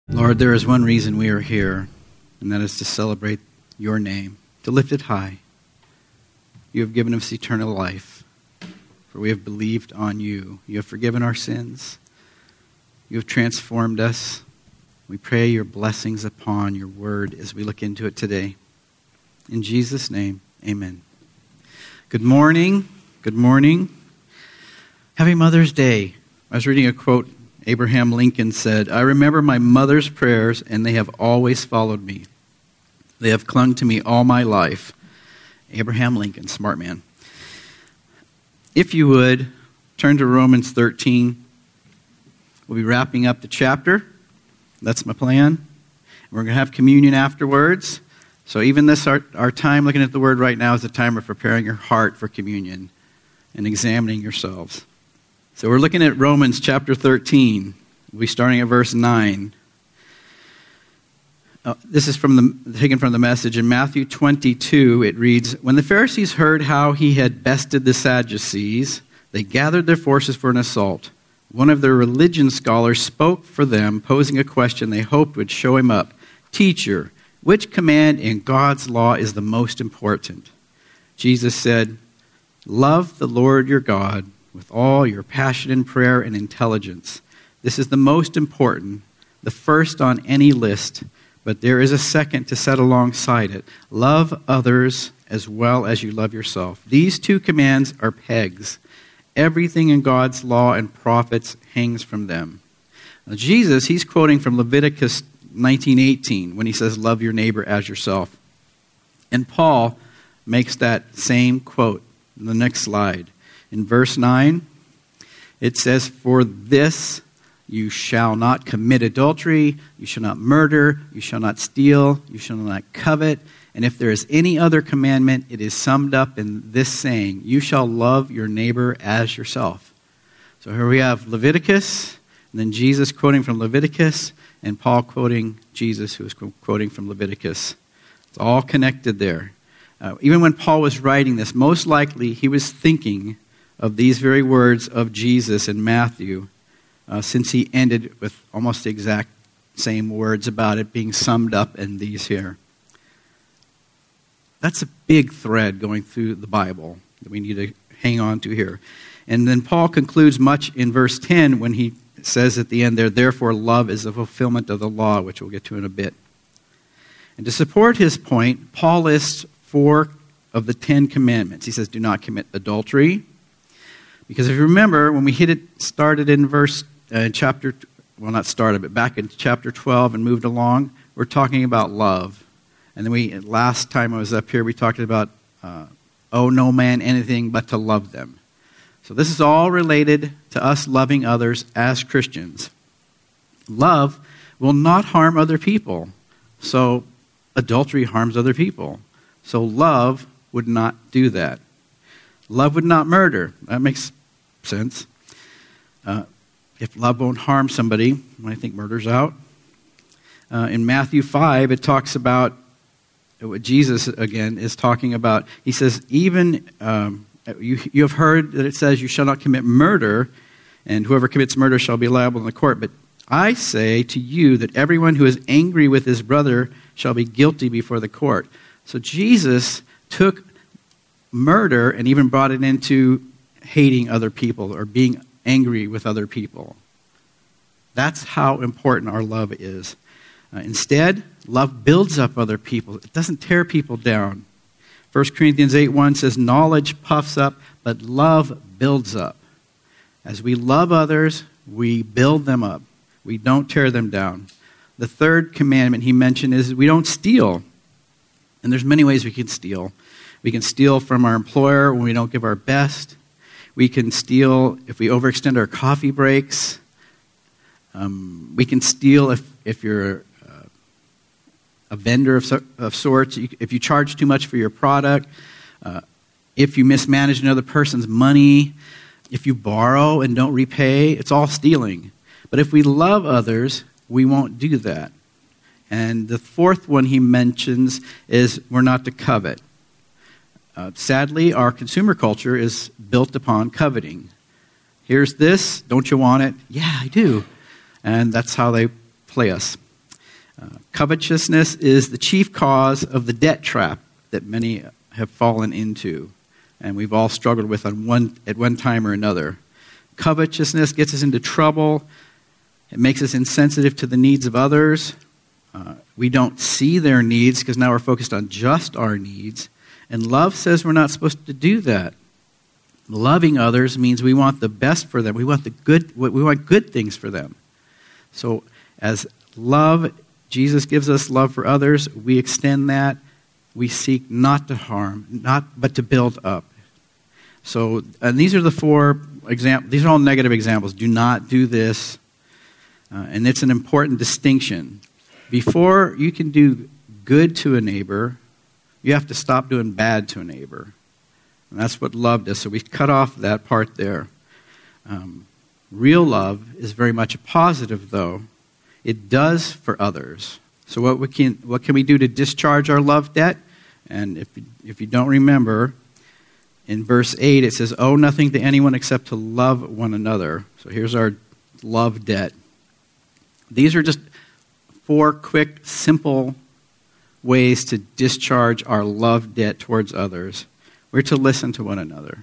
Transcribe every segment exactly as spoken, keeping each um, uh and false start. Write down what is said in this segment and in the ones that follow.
Lord, there is one reason we are here, and that is to celebrate your name, to lift it high. You have given us eternal life, for we have believed on you. You have forgiven our sins. You have transformed us. We pray your blessings upon your word as we look into it today. In Jesus' name, amen. Good morning. Good morning. Happy Mother's Day. I was reading a quote. Abraham Lincoln said, "I remember my mother's prayers, and they have always followed me. They have clung to me all my life." Abraham Lincoln, smart man. If you would, turn to Romans thirteen. We'll be wrapping up the chapter. That's my plan. We're going to have communion afterwards. So even this, our, our time looking at the word right now is a time of preparing your heart for communion and examining yourselves. So we're looking at Romans chapter thirteen. We'll be starting at verse nine. Uh, this is from the taken from the Message. In Matthew twenty-two, it reads, "When the Pharisees heard how he had bested the Sadducees, they gathered their forces for an assault. One of their religion scholars spoke for them, posing a question they hoped would show him up. 'Teacher, which command in God's law is the most important?' Jesus said, 'Love the Lord your God with all your passion and prayer and intelligence. This is the most important, the first on any list, but there is a second to set alongside it. Love others as well as you love yourself. These two commands are pegs. Everything in God's law and prophets hangs from them." Now, Jesus, he's quoting from Leviticus nineteen eighteen when he says, "Love your neighbor as yourself." And Paul makes that same quote in the next slide. In verse nine, it says, "For this you shall not commit adultery, you shall not murder, you shall not steal, you shall not covet. And if there is any other commandment, it is summed up in this saying, you shall love your neighbor as yourself." So here we have Leviticus, and then Jesus quoting from Leviticus, and Paul quoting Jesus, who is quoting from Leviticus. It's all connected there. Uh, even when Paul was writing this, most likely he was thinking of these very words of Jesus in Matthew, uh, since he ended with almost the exact same words about it being summed up in these here. That's a big thread going through the Bible that we need to hang on to here. And then Paul concludes much in verse ten when he says at the end there, "Therefore love is the fulfillment of the law," which we'll get to in a bit. And to support his point, Paul lists four of the Ten Commandments. He says, do not commit adultery. Because if you remember, when we hit it, started in verse, uh, chapter, well not started, but back in chapter twelve and moved along, we're talking about love. And then we, last time I was up here, we talked about, uh, owe no man anything but to love them. So this is all related to us loving others as Christians. Love will not harm other people. So adultery harms other people. So love would not do that. Love would not murder. That makes sense. Uh, if love won't harm somebody, I think murder's out. Uh, in Matthew five, it talks about what Jesus, again, is talking about. He says, even, um, you, you have heard that it says, you shall not commit murder, and whoever commits murder shall be liable in the court. But I say to you that everyone who is angry with his brother shall be guilty before the court. So Jesus took murder and even brought it into hating other people or being angry with other people. That's how important our love is. Uh, instead, love builds up other people. It doesn't tear people down. First Corinthians eight one says, knowledge puffs up, but love builds up. As we love others, we build them up. We don't tear them down. The third commandment he mentioned is we don't steal. And there's many ways we can steal. We can steal from our employer when we don't give our best. We can steal if we overextend our coffee breaks. Um, we can steal if, if you're uh, a vendor of, so, of sorts, you, if you charge too much for your product, uh, if you mismanage another person's money, if you borrow and don't repay, it's all stealing. But if we love others, we won't do that. And the fourth one he mentions is we're not to covet. Uh, sadly, our consumer culture is built upon coveting. Here's this, don't you want it? Yeah, I do. And that's how they play us. Uh, covetousness is the chief cause of the debt trap that many have fallen into, and we've all struggled with on one at one time or another. Covetousness gets us into trouble. It makes us insensitive to the needs of others. Uh, we don't see their needs because now we're focused on just our needs. And love says we're not supposed to do that. Loving others means we want the best for them. We want the good. We want good things for them. So, as love, Jesus gives us love for others. We extend that. We seek not to harm, not but to build up. So, and these are the four examples. These are all negative examples. Do not do this. Uh, and it's an important distinction. Before you can do good to a neighbor, you have to stop doing bad to a neighbor. And that's what love does. So we cut off that part there. Um, real love is very much a positive, though. It does for others. So what we can what can we do to discharge our love debt? And if you, if you don't remember, in verse eight it says, "Owe nothing to anyone except to love one another." So here's our love debt. These are just four quick, simple ways to discharge our love debt towards others. We're to listen to one another.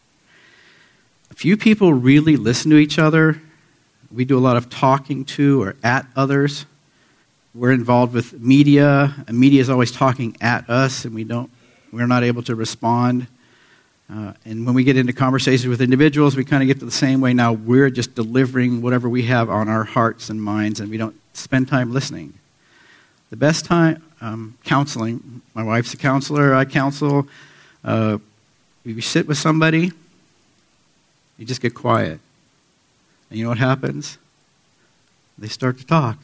A few people really listen to each other. We do a lot of talking to or at others. We're involved with media, and media is always talking at us, and we don't, we're not able to respond. Uh, and when we get into conversations with individuals, we kind of get to the same way. Now we're just delivering whatever we have on our hearts and minds, and we don't spend time listening. The best time, um, counseling, my wife's a counselor, I counsel. Uh, you sit with somebody, you just get quiet. And you know what happens? They start to talk.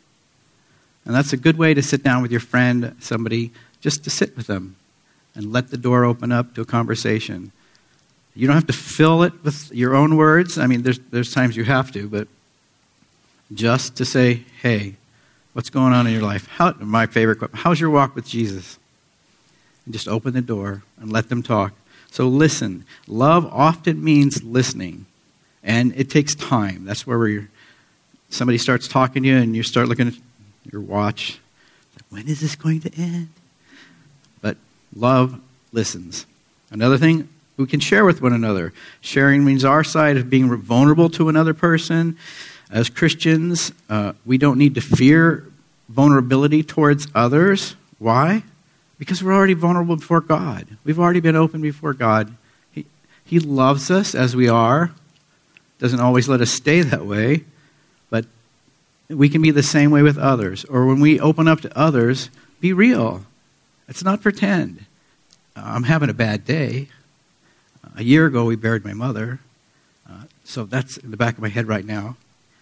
And that's a good way to sit down with your friend, somebody, just to sit with them and let the door open up to a conversation. You don't have to fill it with your own words. I mean, there's there's times you have to, but just to say, hey, what's going on in your life? How, my favorite question, how's your walk with Jesus? And just open the door and let them talk. So listen. Love often means listening. And it takes time. That's where we're, somebody starts talking to you and you start looking at your watch. When is this going to end? But love listens. Another thing, we can share with one another. Sharing means our side of being vulnerable to another person. As Christians, uh, we don't need to fear vulnerability towards others. Why? Because we're already vulnerable before God. We've already been open before God. He, he loves us as we are. Doesn't always let us stay that way. But we can be the same way with others. Or when we open up to others, be real. It's not pretend. Uh, I'm having a bad day. Uh, a year ago, we buried my mother. Uh, so that's in the back of my head right now.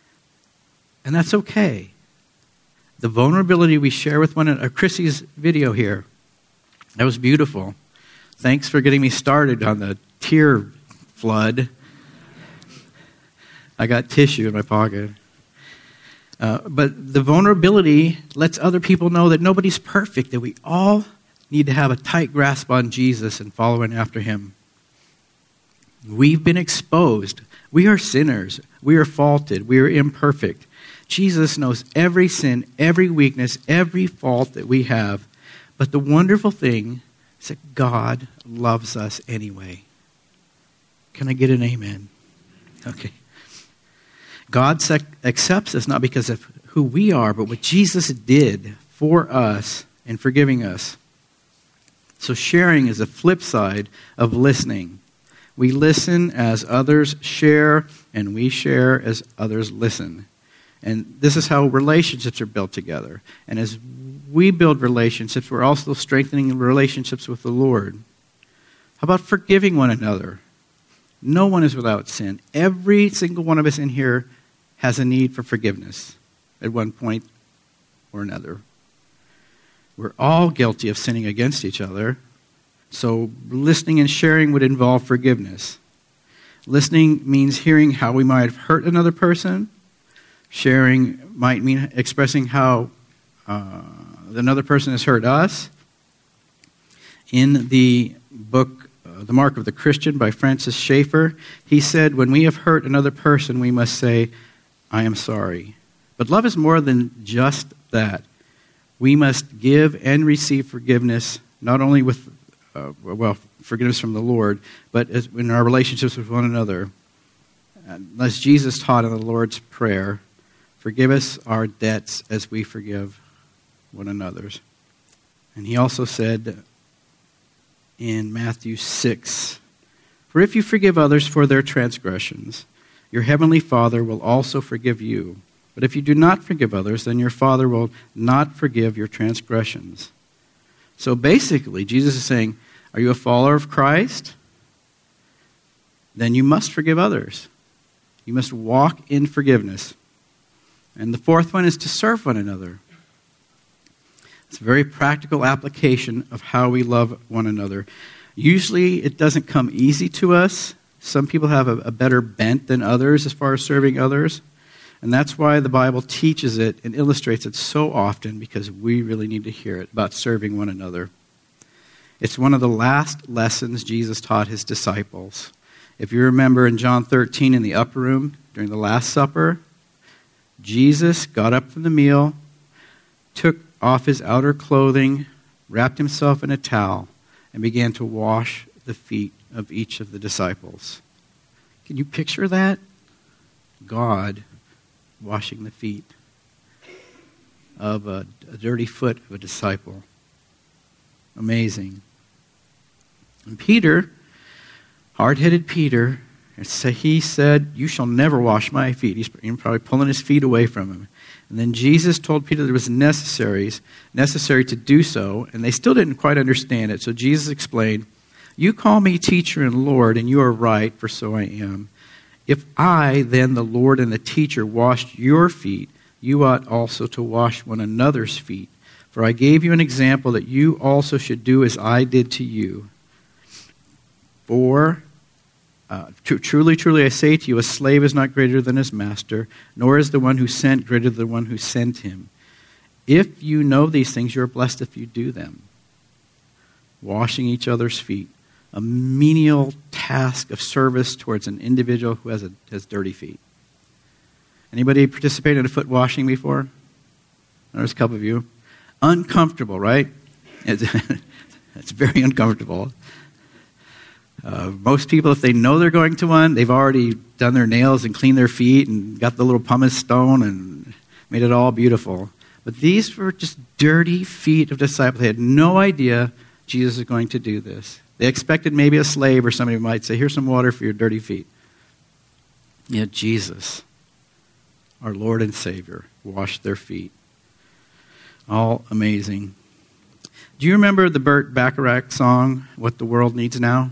And that's okay. The vulnerability we share with one another. Chrissy's video here, that was beautiful. Thanks for getting me started on the tear flood. I got tissue in my pocket. Uh, but the vulnerability lets other people know that nobody's perfect, that we all need to have a tight grasp on Jesus and following after him. We've been exposed. We are sinners. We are faulted. We are imperfect. Jesus knows every sin, every weakness, every fault that we have. But the wonderful thing is that God loves us anyway. Can I get an amen? Okay. God sec- accepts us not because of who we are, but what Jesus did for us in forgiving us. So sharing is the flip side of listening. We listen as others share, and we share as others listen. And this is how relationships are built together. And as we build relationships, we're also strengthening relationships with the Lord. How about forgiving one another? No one is without sin. Every single one of us in here has a need for forgiveness at one point or another. We're all guilty of sinning against each other. So listening and sharing would involve forgiveness. Listening means hearing how we might have hurt another person. Sharing might mean expressing how uh, another person has hurt us. In the book, uh, The Mark of the Christian by Francis Schaeffer, he said, when we have hurt another person, we must say, I am sorry. But love is more than just that. We must give and receive forgiveness, not only with, uh, well, forgiveness from the Lord, but as in our relationships with one another. As Jesus taught in the Lord's Prayer, forgive us our debts as we forgive one another's. And he also said in Matthew six, for if you forgive others for their transgressions, your heavenly Father will also forgive you. But if you do not forgive others, then your Father will not forgive your transgressions. So basically, Jesus is saying, are you a follower of Christ? Then you must forgive others. You must walk in forgiveness. And the fourth one is to serve one another. It's a very practical application of how we love one another. Usually it doesn't come easy to us. Some people have a, a better bent than others as far as serving others. And that's why the Bible teaches it and illustrates it so often, because we really need to hear it about serving one another. It's one of the last lessons Jesus taught his disciples. If you remember in John thirteen in the upper room during the Last Supper, Jesus got up from the meal, took off his outer clothing, wrapped himself in a towel, and began to wash the feet of each of the disciples. Can you picture that? God washing the feet of a, a dirty foot of a disciple. Amazing. And Peter, hard-headed Peter, he said, you shall never wash my feet. He's probably pulling his feet away from him. And then Jesus told Peter that it was necessary, necessary to do so, and they still didn't quite understand it. So Jesus explained, you call me teacher and Lord, and you are right, for so I am. If I, then the Lord and the teacher, washed your feet, you ought also to wash one another's feet. For I gave you an example that you also should do as I did to you. For uh, tr- truly, truly, I say to you, a slave is not greater than his master, nor is the one who sent greater than the one who sent him. If you know these things, you are blessed if you do them. Washing each other's feet. A menial task of service towards an individual who has a, has dirty feet. Anybody participated in a foot washing before? There's a couple of you. Uncomfortable, right? It's, it's very uncomfortable. Uh, most people, if they know they're going to one, they've already done their nails and cleaned their feet and got the little pumice stone and made it all beautiful. But these were just dirty feet of disciples. They had no idea Jesus was going to do this. They expected maybe a slave or somebody might say, here's some water for your dirty feet. Yet Jesus, our Lord and Savior, washed their feet. All amazing. Do you remember the Burt Bacharach song, What the World Needs Now?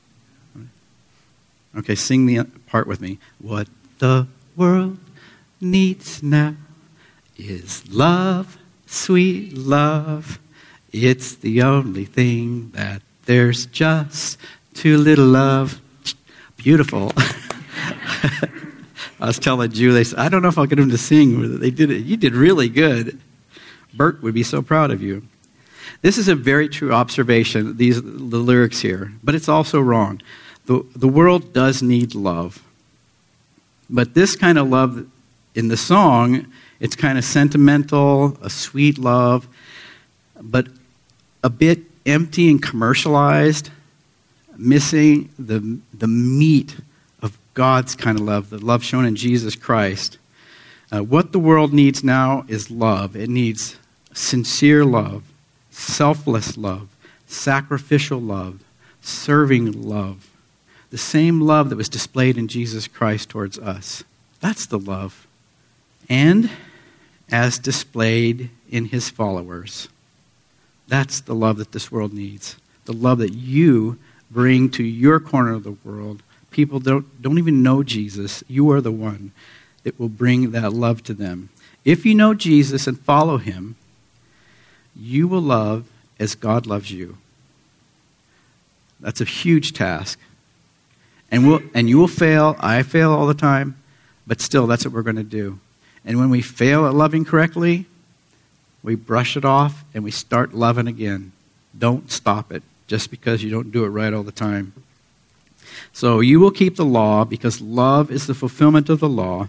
Okay, sing the part with me. What the world needs now is love, sweet love. It's the only thing that there's just too little of. Beautiful. I was telling Julie, they said, I don't know if I'll get him to sing. They did it. You did really good. Bert would be so proud of you. This is a very true observation, these the lyrics here, but it's also wrong. The, the world does need love. But this kind of love in the song, it's kind of sentimental, a sweet love, but a bit empty and commercialized, missing the, the meat of God's kind of love, the love shown in Jesus Christ. Uh, what the world needs now is love. It needs sincere love, selfless love, sacrificial love, serving love. The same love that was displayed in Jesus Christ towards us. That's the love. And as displayed in his followers. That's the love that this world needs. The love that you bring to your corner of the world. People don't, don't even know Jesus. You are the one that will bring that love to them. If you know Jesus and follow him, you will love as God loves you. That's a huge task. And we'll, and you will fail. I fail all the time. But still, that's what we're going to do. And when we fail at loving correctly, we brush it off and we start loving again. Don't stop it just because you don't do it right all the time. So you will keep the law because love is the fulfillment of the law.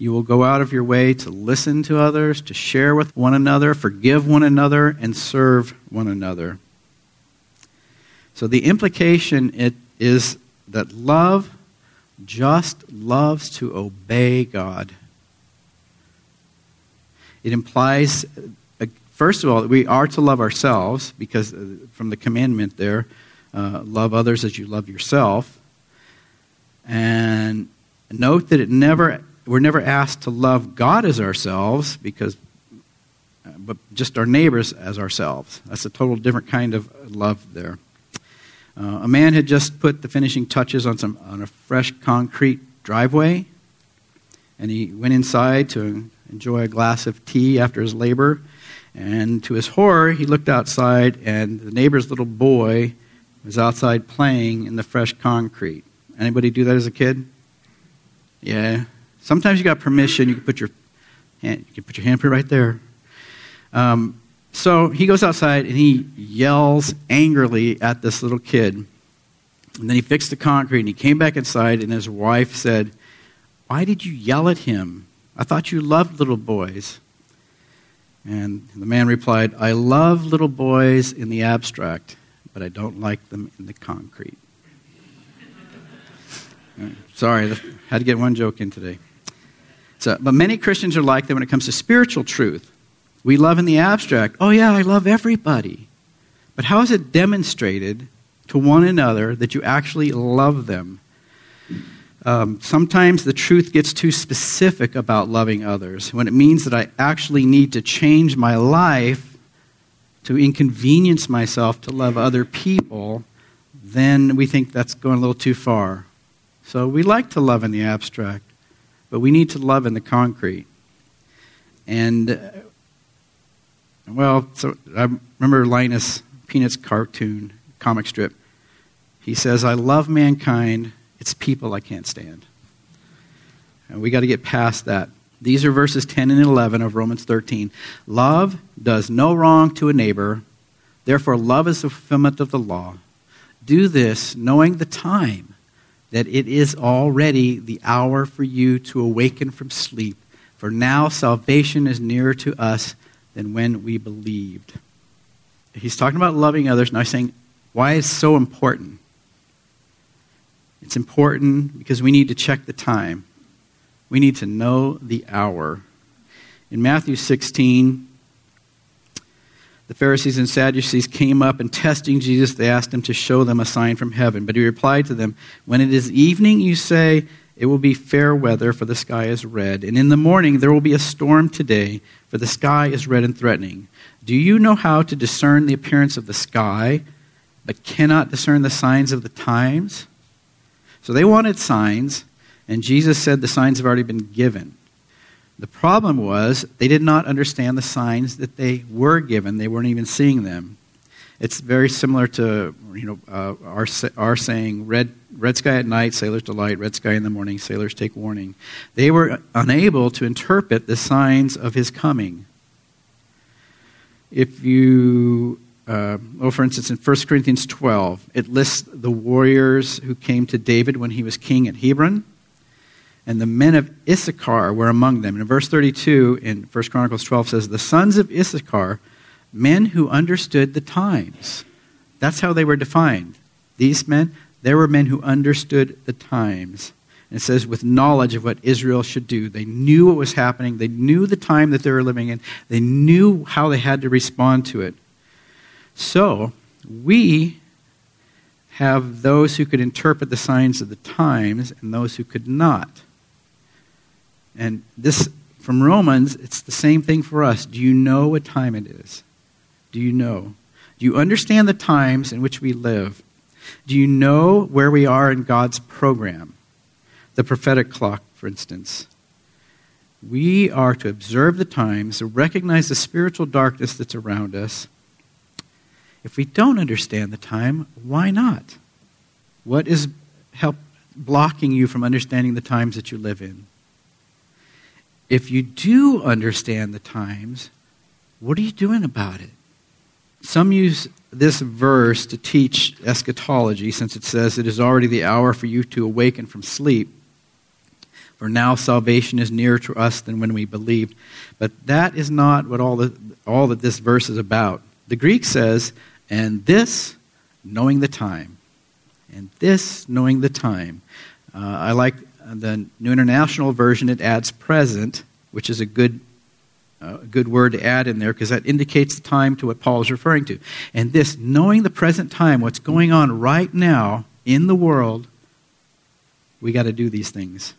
You will go out of your way to listen to others, to share with one another, forgive one another, and serve one another. So the implication it is that love just loves to obey God. It implies, uh, first of all, that we are to love ourselves, because uh, from the commandment there, uh, love others as you love yourself. And note that it never we're never asked to love God as ourselves, because, uh, but just our neighbors as ourselves. That's a total different kind of love there. Uh, a man had just put the finishing touches on some on a fresh concrete driveway, and he went inside to enjoy a glass of tea after his labor. And to his horror, he looked outside, and the neighbor's little boy was outside playing in the fresh concrete. Anybody do that as a kid? Yeah. Sometimes you got permission. You can put your hand. You can put your hand right there. Um, So he goes outside and he yells angrily at this little kid. And then he fixed the concrete and he came back inside, and his wife said, "Why did you yell at him? I thought you loved little boys." And the man replied, "I love little boys in the abstract, but I don't like them in the concrete." Sorry, I had to get one joke in today. So, but many Christians are like that when it comes to spiritual truth. We love in the abstract. Oh yeah, I love everybody. But how is it demonstrated to one another that you actually love them? Um, sometimes the truth gets too specific about loving others, when it means that I actually need to change my life to inconvenience myself to love other people. Then we think that's going a little too far. So we like to love in the abstract, but we need to love in the concrete. And uh, Well, so I remember Linus Peanuts cartoon, comic strip. He says, "I love mankind, it's people I can't stand." And we got to get past that. These are verses ten and eleven of Romans thirteen. Love does no wrong to a neighbor, therefore love is the fulfillment of the law. Do this, knowing the time, that it is already the hour for you to awaken from sleep. For now salvation is nearer to us than when we believed. He's talking about loving others. Now he's saying, why is it so important? It's important because we need to check the time. We need to know the hour. In Matthew sixteen, the Pharisees and Sadducees came up, and testing Jesus, they asked him to show them a sign from heaven. But he replied to them, "When it is evening, you say, it will be fair weather, for the sky is red. And in the morning there will be a storm today, for the sky is red and threatening. Do you know how to discern the appearance of the sky, but cannot discern the signs of the times?" So they wanted signs, and Jesus said the signs have already been given. The problem was they did not understand the signs that they were given. They weren't even seeing them. It's very similar to, you know, uh, our our saying, red red sky at night, sailors delight, red sky in the morning, sailors take warning. They were unable to interpret the signs of his coming. If you, uh, oh, for instance, in First Corinthians twelve, it lists the warriors who came to David when he was king at Hebron, and the men of Issachar were among them. And in verse thirty-two in First Chronicles twelve says, "The sons of Issachar, men who understood the times." That's how they were defined. These men, they were men who understood the times. And it says, with knowledge of what Israel should do. They knew what was happening. They knew the time that they were living in. They knew how they had to respond to it. So, we have those who could interpret the signs of the times and those who could not. And this, from Romans, it's the same thing for us. Do you know what time it is? Do you know? Do you understand the times in which we live? Do you know where we are in God's program? The prophetic clock, for instance. We are to observe the times, to recognize the spiritual darkness that's around us. If we don't understand the time, why not? What is help blocking you from understanding the times that you live in? If you do understand the times, what are you doing about it? Some use this verse to teach eschatology, since it says it is already the hour for you to awaken from sleep. For now salvation is nearer to us than when we believed. But that is not what all, the, all that this verse is about. The Greek says, and this, knowing the time. And this, knowing the time. Uh, I like the New International Version. It adds present, which is a good, uh, good word to add in there because that indicates the time to what Paul is referring to. And this, knowing the present time, what's going on right now in the world, we got to do these things.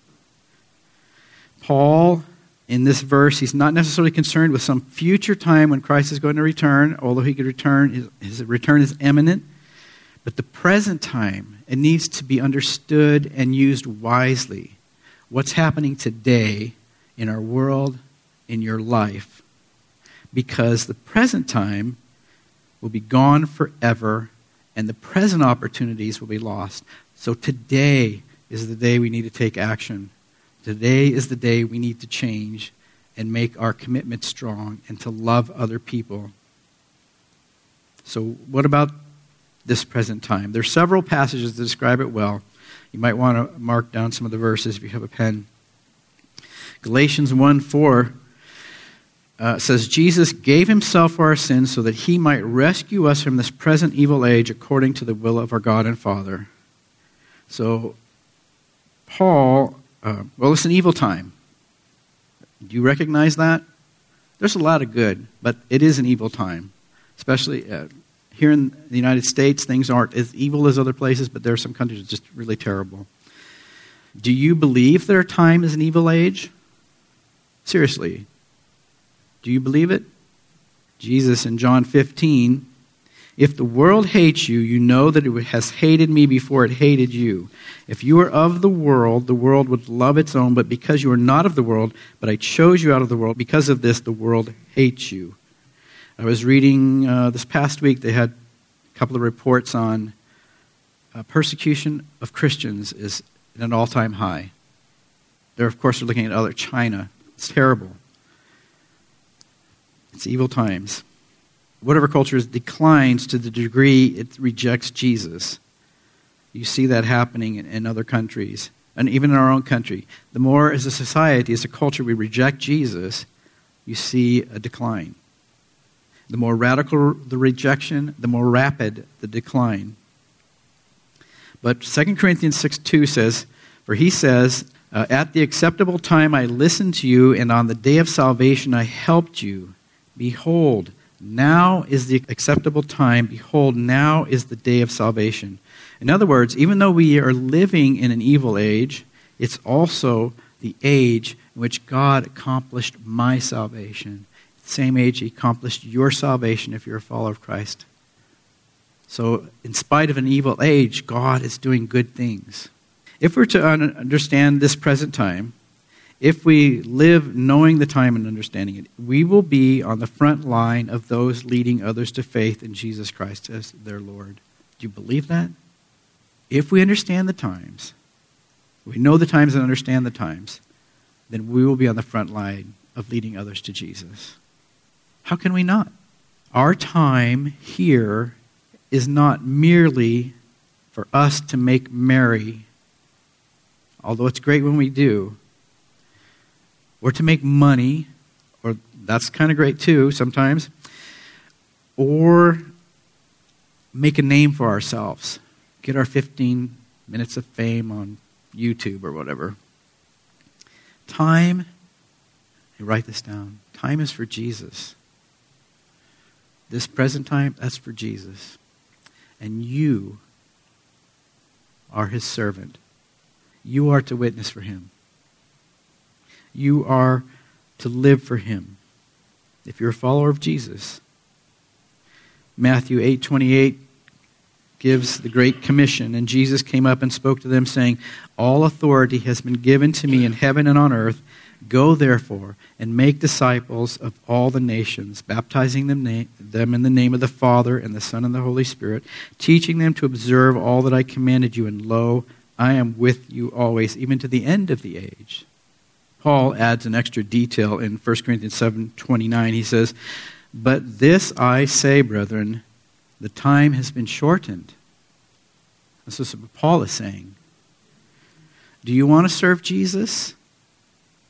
Paul, in this verse, he's not necessarily concerned with some future time when Christ is going to return, although he could return, his, his return is imminent. But the present time, it needs to be understood and used wisely. What's happening today in our world, in your life. Because the present time will be gone forever, and the present opportunities will be lost. So today is the day we need to take action. Today is the day we need to change and make our commitment strong and to love other people. So what about this present time? There are several passages that describe it well. You might want to mark down some of the verses if you have a pen. Galatians one four uh, says, Jesus gave himself for our sins so that he might rescue us from this present evil age according to the will of our God and Father. So Paul... Uh, well, it's an evil time. Do you recognize that? There's a lot of good, but it is an evil time. Especially uh, here in the United States, things aren't as evil as other places, but there are some countries that are just really terrible. Do you believe their time is an evil age? Seriously. Do you believe it? Jesus in John fifteen, if the world hates you, you know that it has hated me before it hated you. If you were of the world, the world would love its own, but because you are not of the world, but I chose you out of the world, because of this, the world hates you. I was reading uh, this past week, they had a couple of reports on uh, persecution of Christians is at an all-time high. They're, of course, they're looking at other China. It's terrible. It's evil times. Whatever culture declines to the degree it rejects Jesus. You see that happening in, in other countries, and even in our own country. The more as a society, as a culture, we reject Jesus, you see a decline. The more radical the rejection, the more rapid the decline. But Second Corinthians six two says, for he says, uh, at the acceptable time I listened to you, and on the day of salvation I helped you. Behold, now is the acceptable time. Behold, now is the day of salvation. In other words, even though we are living in an evil age, it's also the age in which God accomplished my salvation. The same age he accomplished your salvation if you're a follower of Christ. So in spite of an evil age, God is doing good things. If we're to understand this present time, if we live knowing the time and understanding it, we will be on the front line of those leading others to faith in Jesus Christ as their Lord. Do you believe that? If we understand the times, we know the times and understand the times, then we will be on the front line of leading others to Jesus. How can we not? Our time here is not merely for us to make merry, although it's great when we do, or to make money, or that's kind of great too sometimes, or make a name for ourselves, get our fifteen minutes of fame on YouTube or whatever. Time, you write this down, time is for Jesus. This present time, that's for Jesus. And you are his servant. You are to witness for him. You are to live for him. If you're a follower of Jesus. Matthew eight twenty-eight gives the Great Commission, and Jesus came up and spoke to them, saying, all authority has been given to me in heaven and on earth. Go therefore and make disciples of all the nations, baptizing them, na- them in the name of the Father and the Son and the Holy Spirit, teaching them to observe all that I commanded you, and lo, I am with you always, even to the end of the age. Paul adds an extra detail in First Corinthians seven twenty-nine. He says, but this I say, brethren, the time has been shortened. This is what Paul is saying. Do you want to serve Jesus?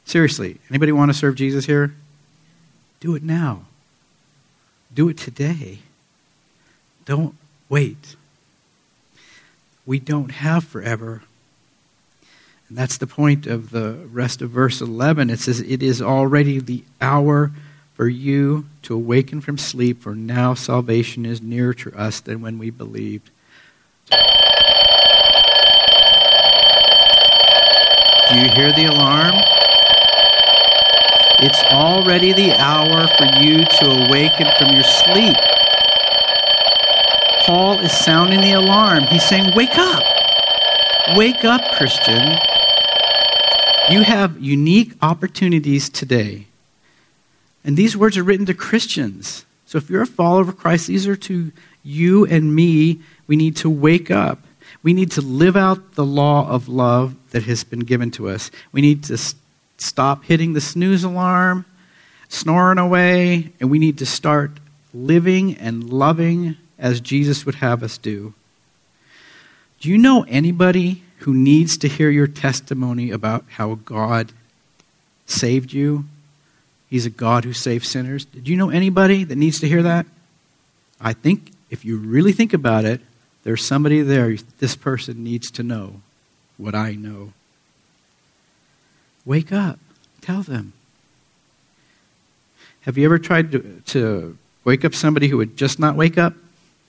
Seriously, anybody want to serve Jesus here? Do it now. Do it today. Don't wait. We don't have forever. And that's the point of the rest of verse eleven. It says, it is already the hour for you to awaken from sleep, for now salvation is nearer to us than when we believed. Do you hear the alarm? It's already the hour for you to awaken from your sleep. Paul is sounding the alarm. He's saying, wake up. Wake up, Christian. You have unique opportunities today. And these words are written to Christians. So if you're a follower of Christ, these are to you and me. We need to wake up. We need to live out the law of love that has been given to us. We need to st- stop hitting the snooze alarm, snoring away, and we need to start living and loving as Jesus would have us do. Do you know anybody who needs to hear your testimony about how God saved you? He's a God who saves sinners. Did you know anybody that needs to hear that? I think if you really think about it, there's somebody there. This person needs to know what I know. Wake up. Tell them. Have you ever tried to, to wake up somebody who would just not wake up?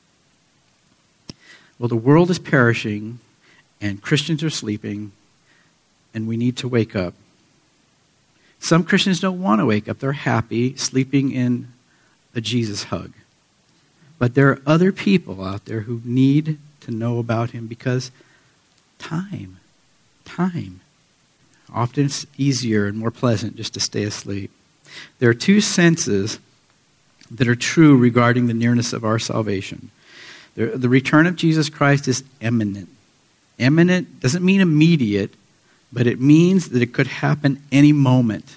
Well, the world is perishing, and Christians are sleeping, and we need to wake up. Some Christians don't want to wake up. They're happy sleeping in a Jesus hug. But there are other people out there who need to know about him because time, time. Often it's easier and more pleasant just to stay asleep. There are two senses that are true regarding the nearness of our salvation. The, the return of Jesus Christ is imminent. Imminent doesn't mean immediate, but it means that it could happen any moment.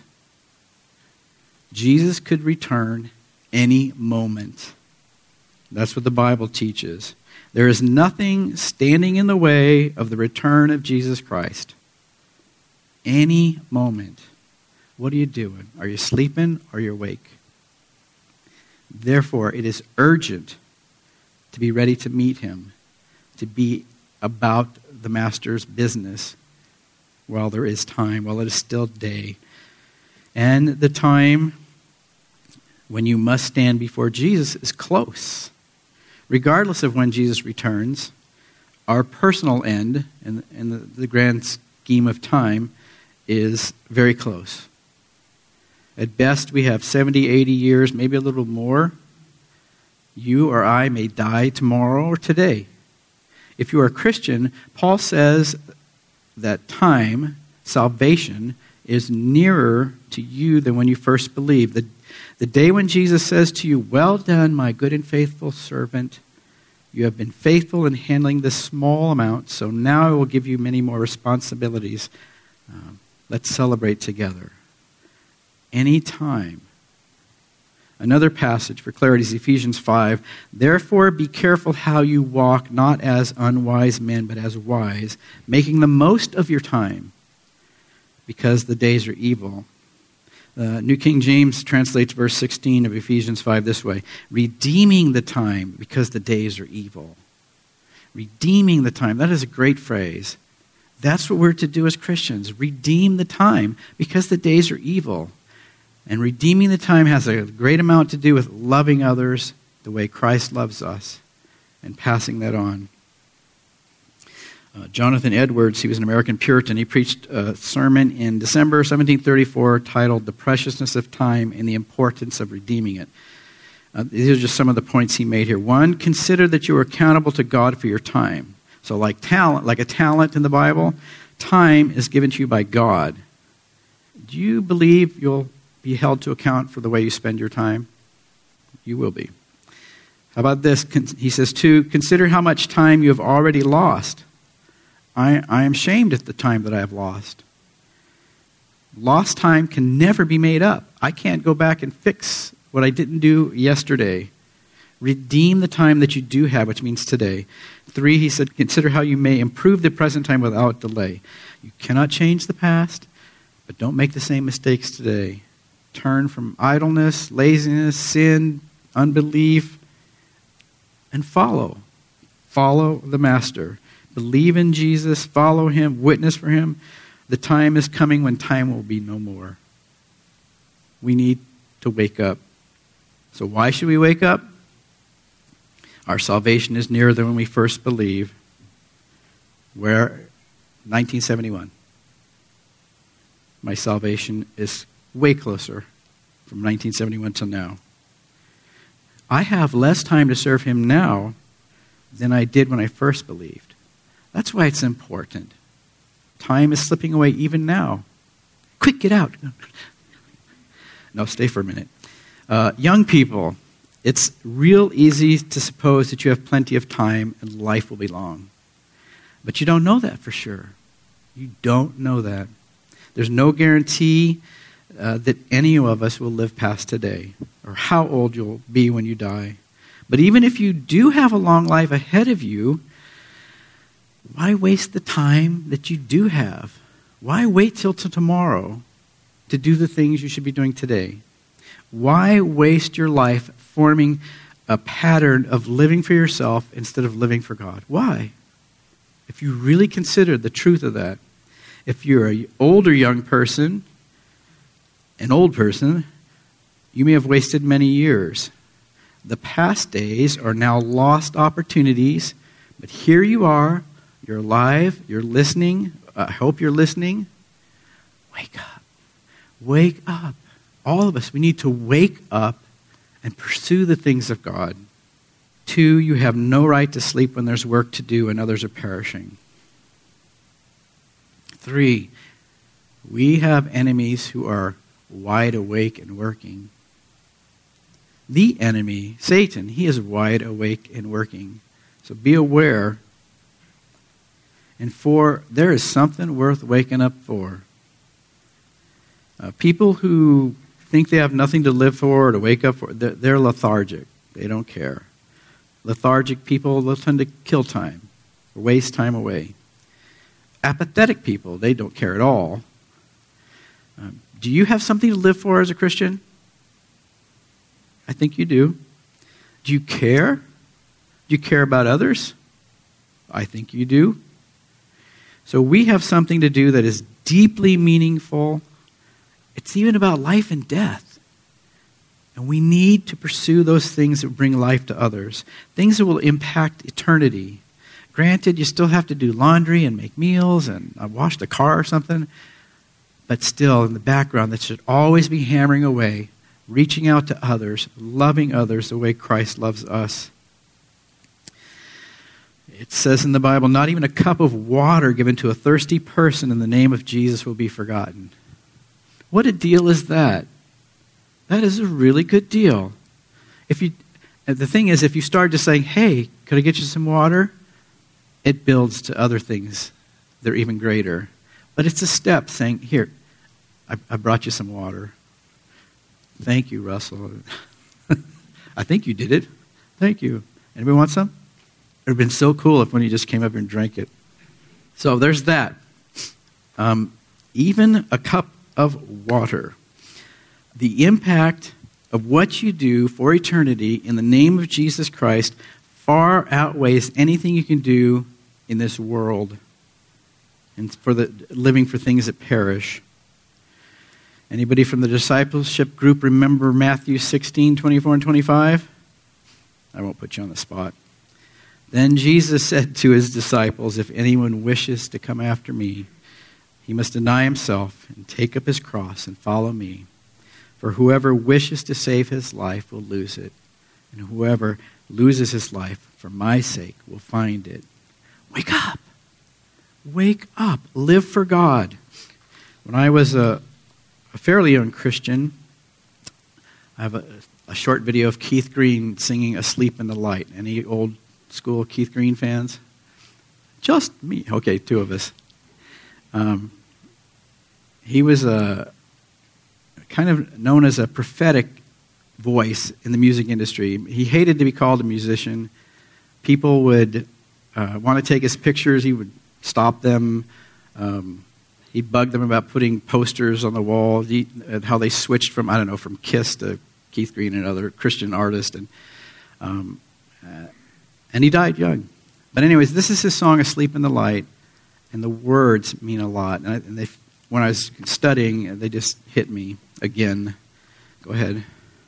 Jesus could return any moment. That's what the Bible teaches. There is nothing standing in the way of the return of Jesus Christ. Any moment. What are you doing? Are you sleeping or are you awake? Therefore, it is urgent to be ready to meet him, to be about the Master's business while there is time, while it is still day. And the time when you must stand before Jesus is close. Regardless of when Jesus returns, our personal end in, in the, the grand scheme of time is very close. At best, we have seventy, eighty years, maybe a little more. You or I may die tomorrow or today. If you are a Christian, Paul says that time, salvation, is nearer to you than when you first believed. The, the day when Jesus says to you, well done, my good and faithful servant. You have been faithful in handling this small amount, so now I will give you many more responsibilities. Um, let's celebrate together. Any time. Another passage for clarity is Ephesians five. Therefore be careful how you walk, not as unwise men, but as wise, making the most of your time, because the days are evil. Uh, New King James translates verse sixteen of Ephesians five this way. Redeeming the time, because the days are evil. Redeeming the time. That is a great phrase. That's what we're to do as Christians. Redeem the time, because the days are evil. And redeeming the time has a great amount to do with loving others the way Christ loves us and passing that on. Uh, Jonathan Edwards, he was an American Puritan. He preached a sermon in December seventeen thirty-four titled The Preciousness of Time and the Importance of Redeeming It. Uh, these are just some of the points he made here. One, consider that you are accountable to God for your time. So like talent, like a talent in the Bible, time is given to you by God. Do you believe you'll be held to account for the way you spend your time? You will be. How about this? He says, two, consider how much time you have already lost. I, I am ashamed at the time that I have lost. Lost time can never be made up. I can't go back and fix what I didn't do yesterday. Redeem the time that you do have, which means today. Three, he said, consider how you may improve the present time without delay. You cannot change the past, But don't make the same mistakes today. Turn from idleness, laziness, sin, unbelief, and follow. Follow the Master. Believe in Jesus, follow him, witness for him. The time is coming when time will be no more. We need to wake up. So why should we wake up? Our salvation is nearer than when we first believed. Where? nineteen seventy-one. My salvation is way closer from nineteen seventy-one till now. I have less time to serve him now than I did when I first believed. That's why it's important. Time is slipping away even now. Quick, get out. No, stay for a minute. Uh, young people, it's real easy to suppose that you have plenty of time and life will be long. But you don't know that for sure. You don't know that. There's no guarantee uh, that any of us will live past today or how old you'll be when you die. But even if you do have a long life ahead of you, why waste the time that you do have? Why wait till t- tomorrow to do the things you should be doing today? Why waste your life forming a pattern of living for yourself instead of living for God? Why? If you really consider the truth of that, if you're an older young person, an old person, you may have wasted many years. The past days are now lost opportunities, but here you are, you're alive, you're listening. I hope you're listening. Wake up. Wake up. All of us, we need to wake up and pursue the things of God. Two, you have no right to sleep when there's work to do and others are perishing. Three, we have enemies who are wide awake and working. The enemy, Satan, he is wide awake and working. So be aware. And four, there is something worth waking up for. Uh, people who think they have nothing to live for or to wake up for, they're, they're lethargic. They don't care. Lethargic people, they'll tend to kill time or waste time away. Apathetic people, they don't care at all. Um, do you have something to live for as a Christian? I think you do. Do you care? Do you care about others? I think you do. So we have something to do that is deeply meaningful. It's even about life and death. And we need to pursue those things that bring life to others. Things that will impact eternity. Granted, you still have to do laundry and make meals and wash the car or something. But still, in the background, that should always be hammering away, reaching out to others, loving others the way Christ loves us. It says in the Bible, not even a cup of water given to a thirsty person in the name of Jesus will be forgotten. What a deal is that? That is a really good deal. If you, the thing is, if you start just saying, hey, could I get you some water? It builds to other things that are even greater. But it's a step saying, here, I, I brought you some water. Thank you, Russell. I think you did it. Thank you. Anybody want some? It would have been so cool if when you just came up and drank it. So there's that. Um, even a cup of water. The impact of what you do for eternity in the name of Jesus Christ far outweighs anything you can do in this world and for the living for things that perish. Anybody from the discipleship group remember Matthew sixteen, twenty-four and twenty-five? I won't put you on the spot. Then Jesus said to his disciples, if anyone wishes to come after me, he must deny himself and take up his cross and follow me. For whoever wishes to save his life will lose it, and whoever loses his life for my sake will find it. Wake up. Wake up. Live for God. When I was a, a fairly young Christian, I have a, a short video of Keith Green singing Asleep in the Light. Any old school Keith Green fans? Just me. Okay, two of us. Um, he was a kind of known as a prophetic voice in the music industry. He hated to be called a musician. People would uh, want to take his pictures. He would stop them. Um, he he bugged them about putting posters on the wall, he, and how they switched from, I don't know, from Kiss to Keith Green and other Christian artists. And um, uh, and he died young. But anyways, this is his song, Asleep in the Light, and the words mean a lot. And, I, and they, when I was studying, they just hit me again. Go ahead.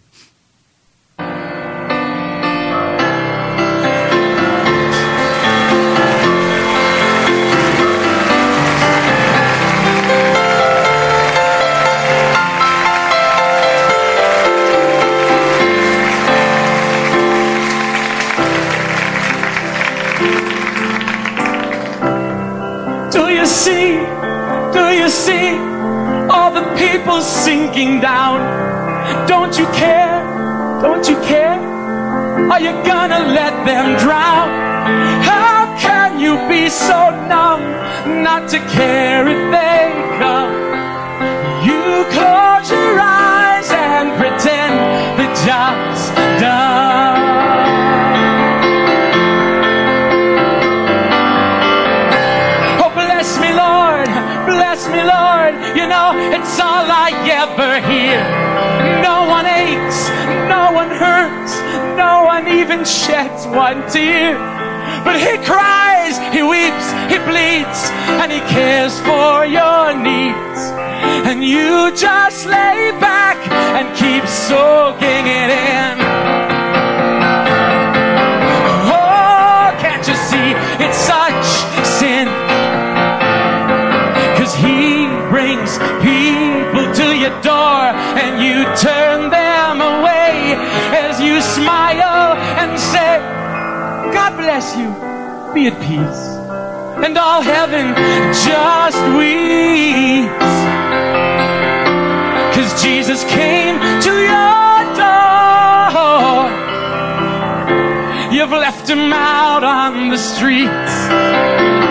See, do you see all the people sinking down? Don't you care? Don't you care? Are you gonna let them drown? How can you be so numb not to care if they come? You close your eyes and pretend the job's done. Bless me, Lord, you know, it's all I ever hear. No one aches, no one hurts, no one even sheds one tear. But he cries, he weeps, he bleeds, and he cares for your needs. And you just lay back and keep soaking it in. Oh, can't you see it's such sin? He brings people to your door and you turn them away as you smile and say, God bless you, be at peace. And all heaven just weeps. 'Cause Jesus came to your door. You've left him out on the streets.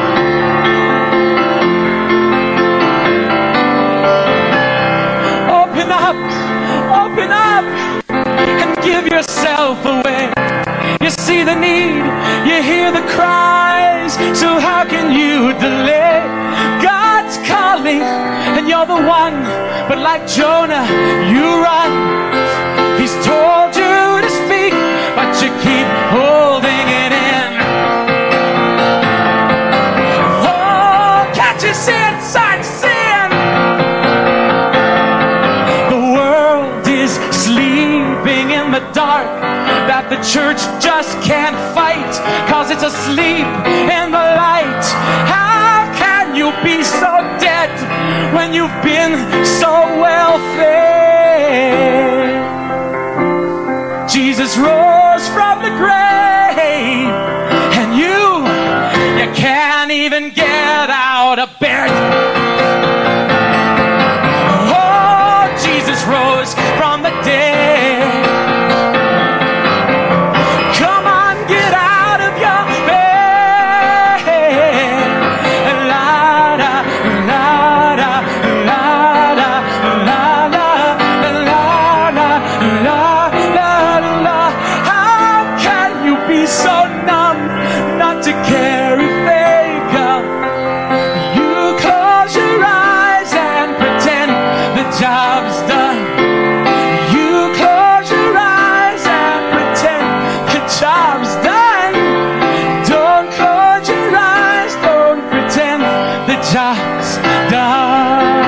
Open up, open up, and give yourself away. You see the need, you hear the cries, so how can you delay? God's calling, and you're the one, but like Jonah, you run. He's told you to speak, but you keep holding it in. Oh, can't you see it, son? See it? Sleeping in the dark that the church just can't fight, 'cause it's asleep in the light. How can you be so dead when you've been so well fed? Jesus rose from the grave, and you, you can't even get out of bed. Rose from the dead. Come on, get out of your bed. La da, la da, la da, la da, la da, la da, la. How can you be so numb not to care if they come? You close your eyes and pretend the job's done. Job's done. Don't close your eyes, don't pretend the job's done.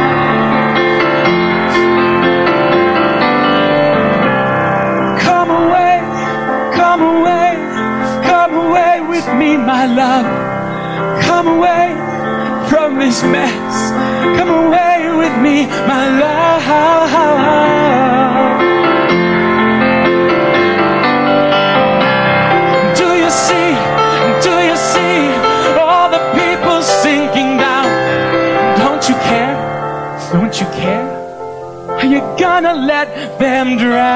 Come away, come away, come away with me, my love. Come away from this mess. Come away with me, my love. Don't you care? Are you gonna let them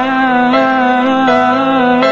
drown?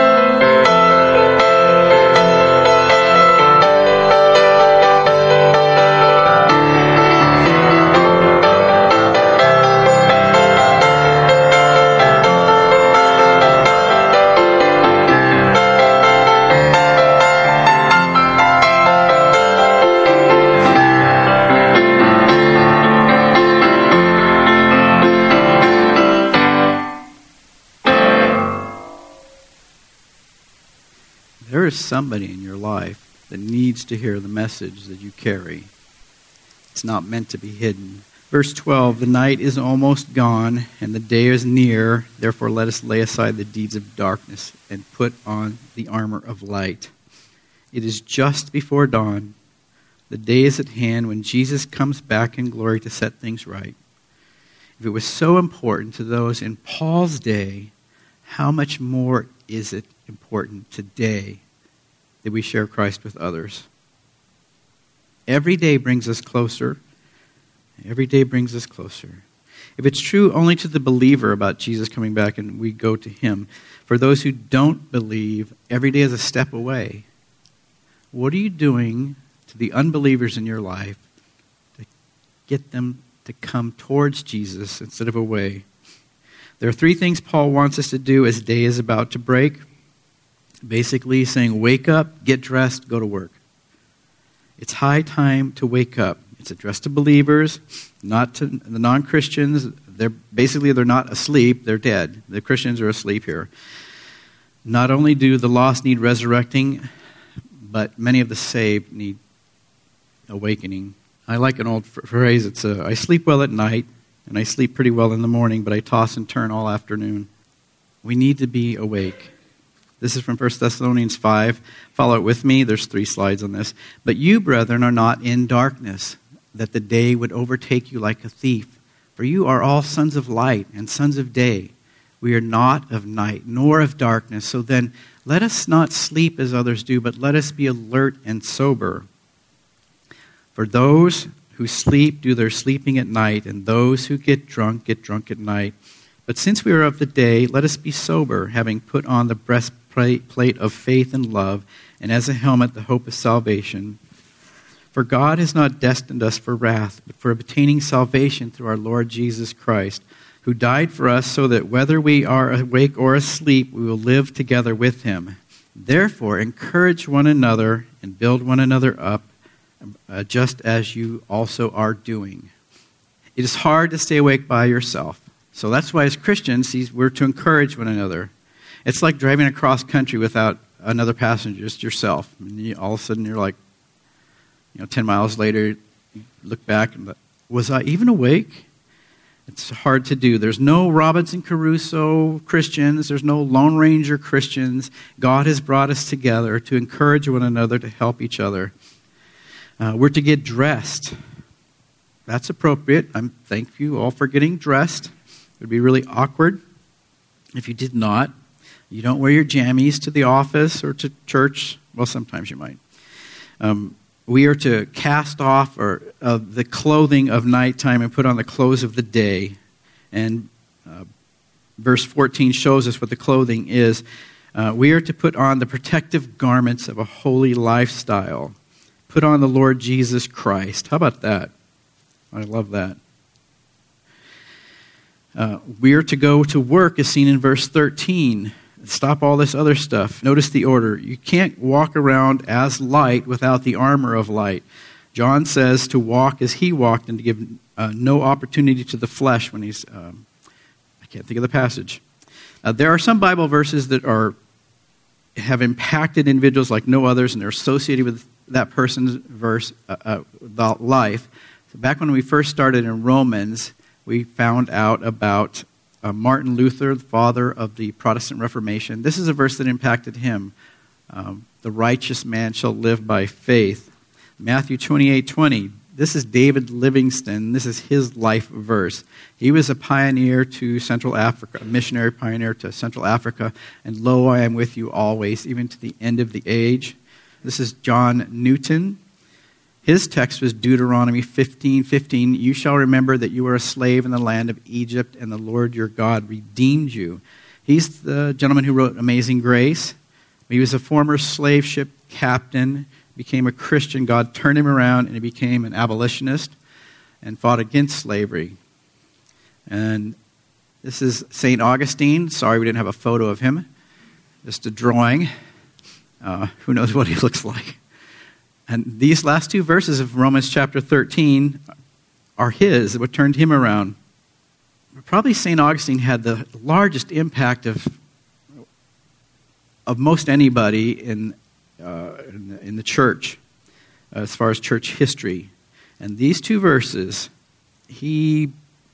There is somebody in your life that needs to hear the message that you carry. It's not meant to be hidden. Verse twelve, the night is almost gone, and the day is near. Therefore let us lay aside the deeds of darkness and put on the armor of light. It is just before dawn. The day is at hand when Jesus comes back in glory to set things right. If it was so important to those in Paul's day, how much more is it important today that we share Christ with others? Every day brings us closer. Every day brings us closer. If it's true only to the believer about Jesus coming back and we go to him, for those who don't believe, every day is a step away. What are you doing to the unbelievers in your life to get them to come towards Jesus instead of away? There are three things Paul wants us to do as day is about to break. Basically saying, wake up, get dressed, go to work. It's high time to wake up. It's addressed to believers, not to the non-Christians. They're basically, they're not asleep, they're dead. The Christians are asleep here. Not only do the lost need resurrecting, but many of the saved need awakening. I like an old phrase. It's, uh, I sleep well at night, and I sleep pretty well in the morning, but I toss and turn all afternoon. We need to be awake. This is from First Thessalonians five. Follow it with me. There's three slides on this. But you, brethren, are not in darkness, that the day would overtake you like a thief. For you are all sons of light and sons of day. We are not of night, nor of darkness. So then, let us not sleep as others do, but let us be alert and sober. For those who sleep do their sleeping at night, and those who get drunk get drunk at night. But since we are of the day, let us be sober, having put on the breastplate of faith and love, and as a helmet the hope of salvation. For God has not destined us for wrath, but for obtaining salvation through our Lord Jesus Christ, who died for us so that whether we are awake or asleep, we will live together with him. Therefore, encourage one another and build one another up, uh, just as you also are doing. It is hard to stay awake by yourself. So that's why as Christians, we're to encourage one another. It's like driving across country without another passenger, just yourself. And you, all of a sudden you're like, you know, ten miles later, you look back and, was I even awake? It's hard to do. There's no Robinson Crusoe Christians. There's no Lone Ranger Christians. God has brought us together to encourage one another, to help each other. Uh, we're to get dressed. That's appropriate. I thank you all for getting dressed. It would be really awkward if you did not. You don't wear your jammies to the office or to church. Well, sometimes you might. Um, we are to cast off or uh, the clothing of nighttime and put on the clothes of the day. And uh, verse fourteen shows us what the clothing is. Uh, we are to put on the protective garments of a holy lifestyle. Put on the Lord Jesus Christ. How about that? I love that. Uh, we are to go to work as seen in verse thirteen. Stop all this other stuff. Notice the order. You can't walk around as light without the armor of light. John says to walk as he walked and to give uh, no opportunity to the flesh when he's, um, I can't think of the passage. Uh, there are some Bible verses that are have impacted individuals like no others, and they're associated with that person's verse, uh, uh, life. So back when we first started in Romans, we found out about Uh, Martin Luther, the father of the Protestant Reformation. This is a verse that impacted him. Um, the righteous man shall live by faith. Matthew twenty-eight twenty. This is David Livingstone. This is his life verse. He was a pioneer to Central Africa, a missionary pioneer to Central Africa. And lo, I am with you always, even to the end of the age. This is John Newton. His text was Deuteronomy fifteen fifteen. You shall remember that you were a slave in the land of Egypt, and the Lord your God redeemed you. He's the gentleman who wrote Amazing Grace. He was a former slave ship captain, became a Christian. God turned him around, and he became an abolitionist and fought against slavery. And this is Saint Augustine. Sorry we didn't have a photo of him. Just a drawing. Uh, who knows what he looks like. And these last two verses of Romans chapter thirteen are his, what turned him around. Probably Saint Augustine had the largest impact of of most anybody in, uh, in, the, in the church, as far as church history. And these two verses, he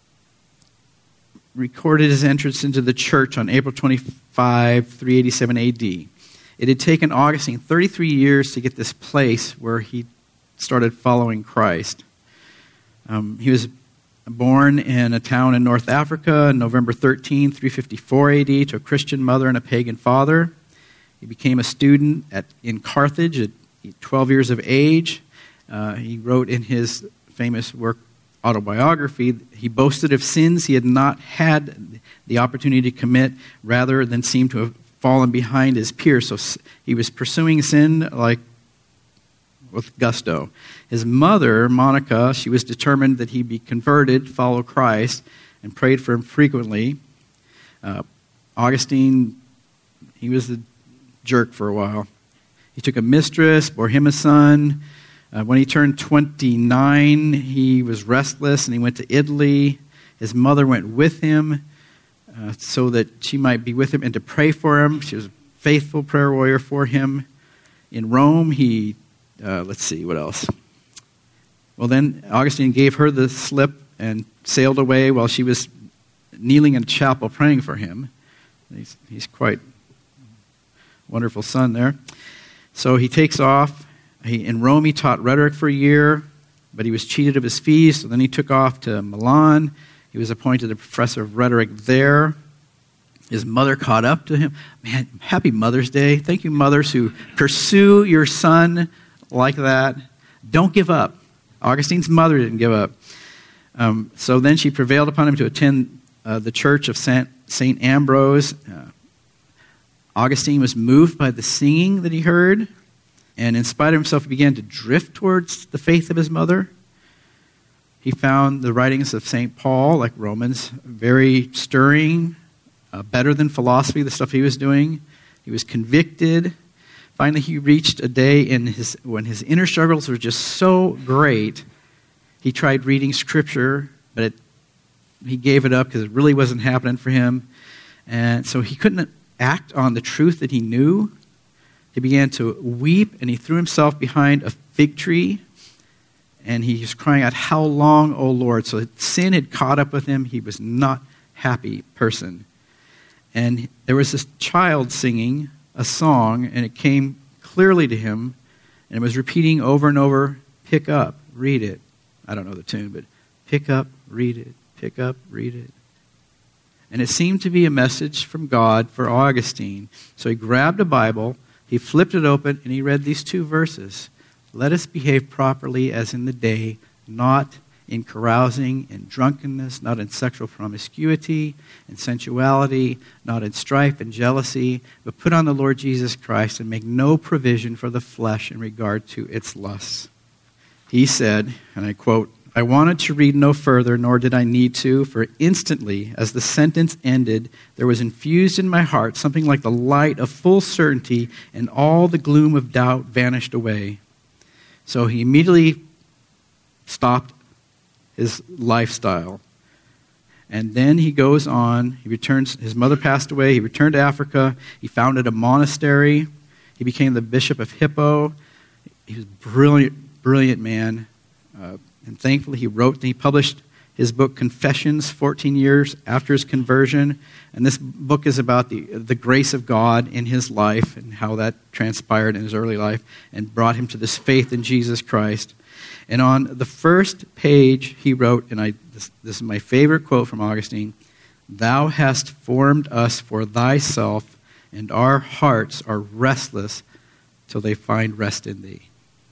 recorded his entrance into the church on April twenty-fifth, three eighty-seven A D. It had taken Augustine thirty-three years to get this place where he started following Christ. Um, he was born in a town in North Africa on November thirteenth, three fifty-four A D to a Christian mother and a pagan father. He became a student at, in Carthage at twelve years of age. Uh, he wrote in his famous work, Autobiography, he boasted of sins he had not had the opportunity to commit, rather than seem to have fallen behind his peers. So he was pursuing sin like with gusto. His mother, Monica, she was determined that he be converted, follow Christ, and prayed for him frequently. Uh, Augustine, he was a jerk for a while. He took a mistress, bore him a son. Uh, when he turned twenty-nine, he was restless and he went to Italy. His mother went with him uh, so that she might be with him and to pray for him. She was a faithful prayer warrior for him. In Rome, he, uh, let's see, what else? Well, then Augustine gave her the slip and sailed away while she was kneeling in a chapel praying for him. He's, he's quite a wonderful son there. So he takes off. He, in Rome, he taught rhetoric for a year, but he was cheated of his fees, so then he took off to Milan. He was appointed a professor of rhetoric there. His mother caught up to him. Man, happy Mother's Day. Thank you, mothers who pursue your son like that. Don't give up. Augustine's mother didn't give up. Um, so then she prevailed upon him to attend uh, the church of Saint Saint Ambrose. Uh, Augustine was moved by the singing that he heard, and in spite of himself, he began to drift towards the faith of his mother. He found the writings of Saint Paul, like Romans, very stirring, uh, better than philosophy, the stuff he was doing. He was convicted. Finally, he reached a day in his when his inner struggles were just so great, he tried reading Scripture, but it, he gave it up because it really wasn't happening for him. And so he couldn't act on the truth that he knew. He began to weep, and he threw himself behind a fig tree, and he was crying out, "How long, O Lord?" So sin had caught up with him. He was not a happy person. And there was this child singing a song, and it came clearly to him, and it was repeating over and over, "Pick up, read it." I don't know the tune, but pick up, read it, pick up, read it. And it seemed to be a message from God for Augustine. So he grabbed a Bible, he flipped it open, and he read these two verses. "Let us behave properly as in the day, not in carousing and drunkenness, not in sexual promiscuity and sensuality, not in strife and jealousy, but put on the Lord Jesus Christ and make no provision for the flesh in regard to its lusts." He said, and I quote, "I wanted to read no further, nor did I need to, for instantly, as the sentence ended, there was infused in my heart something like the light of full certainty, and all the gloom of doubt vanished away." So he immediately stopped his lifestyle. And then he goes on, he returns, his mother passed away, he returned to Africa, he founded a monastery, he became the Bishop of Hippo. He was a brilliant, brilliant man. Uh, And thankfully, he wrote and he published his book, Confessions, fourteen years after his conversion. And this book is about the, the grace of God in his life and how that transpired in his early life and brought him to this faith in Jesus Christ. And on the first page, he wrote, and I this, this is my favorite quote from Augustine, "Thou hast formed us for thyself, and our hearts are restless till they find rest in thee."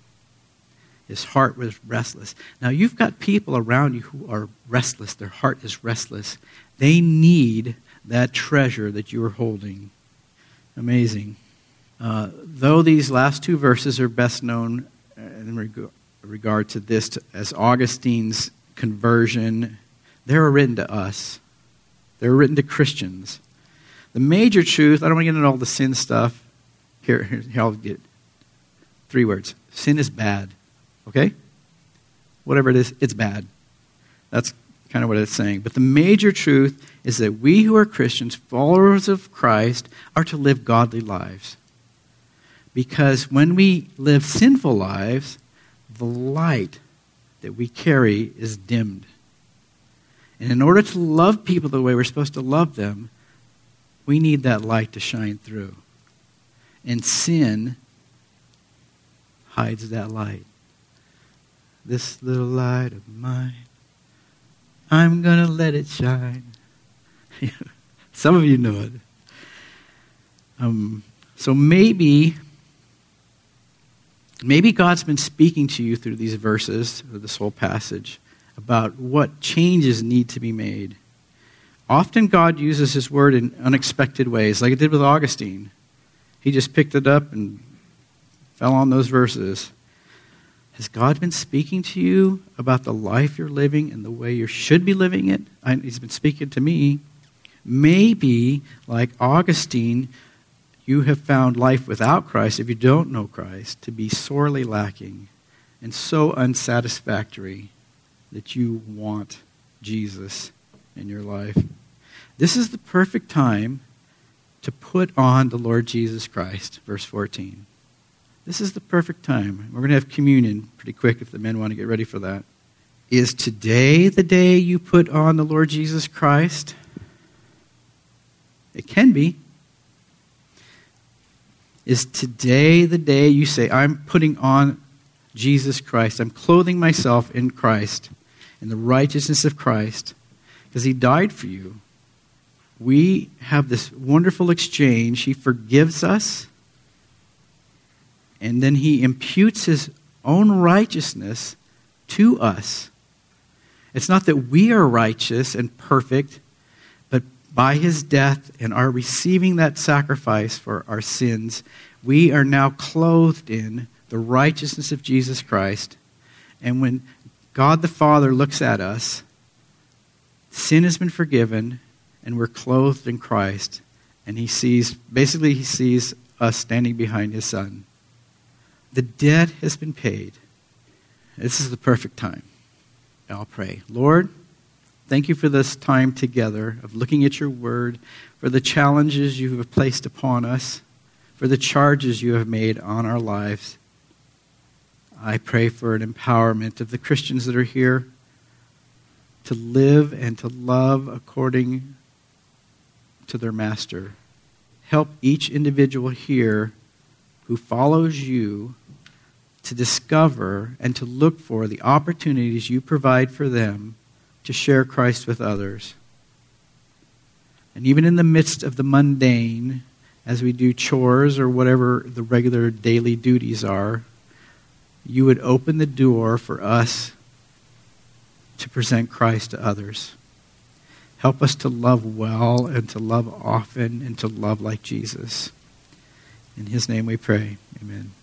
His heart was restless. Now, you've got people around you who are restless. Their heart is restless. They need that treasure that you are holding. Amazing. Uh, though these last two verses are best known in reg- regard to this to, as Augustine's conversion, they were written to us. They were written to Christians. The major truth, I don't want to get into all the sin stuff. Here, here, here I'll get three words. Sin is bad. Okay? Whatever it is, it's bad. That's kind of what it's saying. But the major truth is that we who are Christians, followers of Christ, are to live godly lives. Because when we live sinful lives, the light that we carry is dimmed. And in order to love people the way we're supposed to love them, we need that light to shine through. And sin hides that light. This little light of mine, I'm going to let it shine. Some of you know it. Um, so maybe, maybe God's been speaking to you through these verses, or this whole passage, about what changes need to be made. Often God uses his word in unexpected ways, like it did with Augustine. He just picked it up and fell on those verses. Has God been speaking to you about the life you're living and the way you should be living it? I, he's been speaking to me. Maybe, like Augustine, you have found life without Christ, if you don't know Christ, to be sorely lacking and so unsatisfactory that you want Jesus in your life. This is the perfect time to put on the Lord Jesus Christ, verse fourteen. This is the perfect time. We're going to have communion pretty quick if the men want to get ready for that. Is today the day you put on the Lord Jesus Christ? It can be. Is today the day you say, I'm putting on Jesus Christ. I'm clothing myself in Christ, in the righteousness of Christ, because he died for you. We have this wonderful exchange. He forgives us, and then he imputes his own righteousness to us. It's not that we are righteous and perfect, but by his death and our receiving that sacrifice for our sins, we are now clothed in the righteousness of Jesus Christ. And when God the Father looks at us, sin has been forgiven, and we're clothed in Christ. And he sees, basically he sees us standing behind his Son. The debt has been paid. This is the perfect time. I'll pray. Lord, thank you for this time together of looking at your word, for the challenges you have placed upon us, for the charges you have made on our lives. I pray for an empowerment of the Christians that are here to live and to love according to their master. Help each individual here who follows you to discover and to look for the opportunities you provide for them to share Christ with others. And even in the midst of the mundane, as we do chores or whatever the regular daily duties are, you would open the door for us to present Christ to others. Help us to love well and to love often and to love like Jesus. In his name we pray. Amen.